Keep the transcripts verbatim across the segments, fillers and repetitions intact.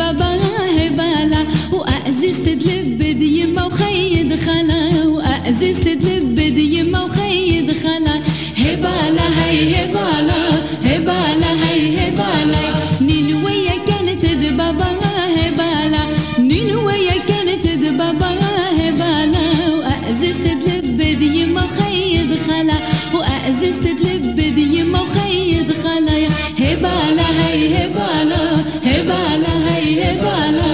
بابا هبالا وأعزز تدلب ديما وخيد خلا وأعزز تدلب ديما وخيد خلا هبالا هي هبالا هبالا هي هبالا نينوية كانت دبابا هبالا نينوية كانت دبابا هبالا وأعزز تدلب ديما وخيد خلا وأعزز تدلب ديما وخيد خلا هبالا هي هبالا هبالا هي هبالا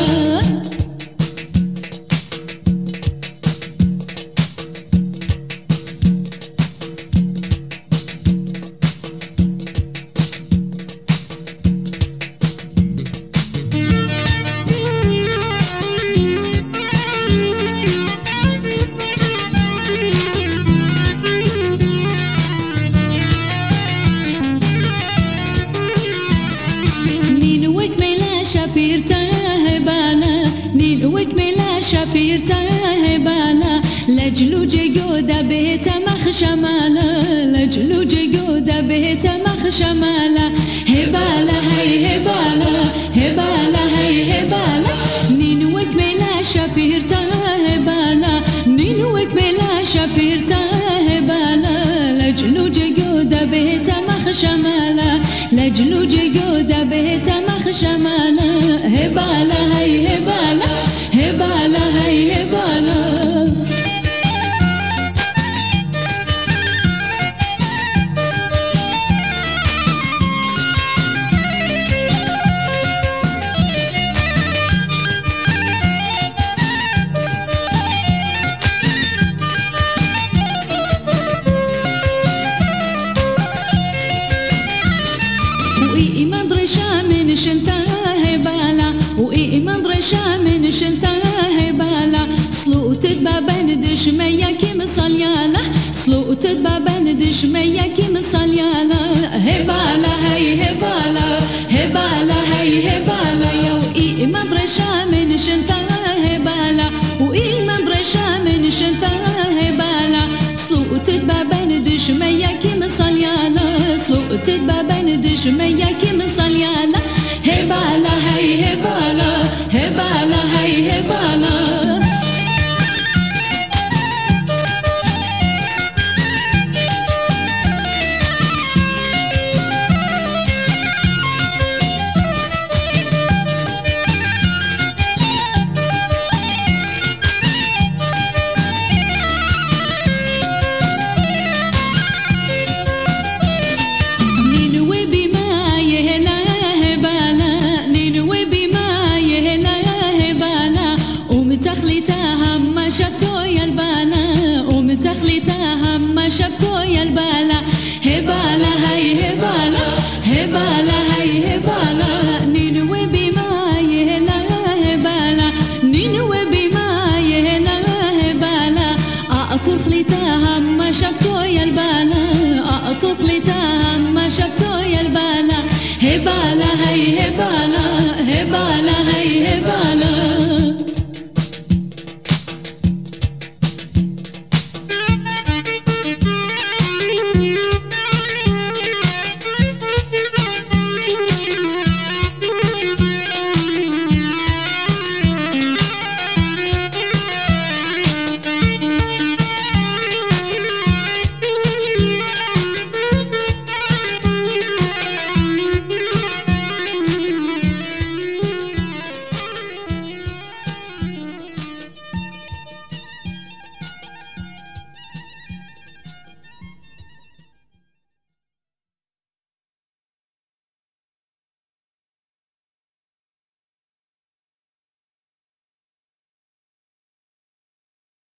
شابيرتا هبالا نينوك ملا شابيرتا هبالا لجلو جيجودا بيتا مخشمالا لجلو جيجودا بيتا مخشمالا هبالا هي هبالا هبالا هي هبالا نينوك ملا شابيرتا هبالا نينوك ملا شابيرتا هبالا لجلو جيجودا بيتا مخشمالا لجلو جيجودا بيتا مخشمالا هبالا هي هبالا هبالا هي هبالا وإيمان درشا من شنتا هبالا وإيمان درشا من شنتا هبالا صلوت بابن دشمية كي مصليالا صلوت بابن دشمية كي مصليالا هبالا هي هبالا هبالا هي هبالا يا وإيمان درشا من شنتا هبالا وإيمان درشا من شنتا هبالا صلوت بابن دشمية كي مصليالا صلوت بابن دشمية كي مصليالا هبالا هي هبالا هبالا هي هبالا تخليتها ما شبكو يا البالا ومتخليتها ما شبكو يا البالا هبالا هي هبالا هبالا هي هبالا نينوي بما يهلا هبالا نينوي بما يهلا هبالا أطخليتها ما شبكو يا البالا أطخليتها ما شبكو يا البالا هبالا هي هبالا هبالا